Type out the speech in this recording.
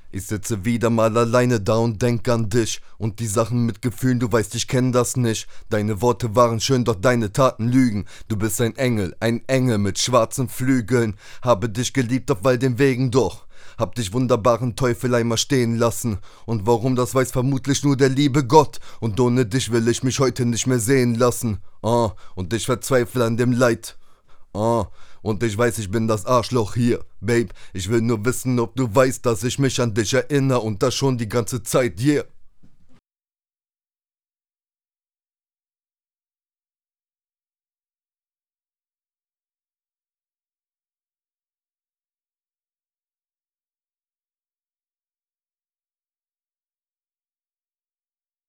Ich sitze wieder mal alleine da und denk an dich und die Sachen mit Gefühlen, du weißt, ich kenn das nicht. Deine Worte waren schön, doch deine Taten lügen. Du bist ein Engel mit schwarzen Flügeln. Habe dich geliebt auf all den Wegen, doch hab dich wunderbaren Teufel einmal stehen lassen. Und warum, das weiß vermutlich nur der liebe Gott. Und ohne dich will ich mich heute nicht mehr sehen lassen. Und ich verzweifle an dem Leid. Und ich weiß, ich bin das Arschloch hier, Babe. Ich will nur wissen, ob du weißt, dass ich mich an dich erinnere und das schon die ganze Zeit, yeah.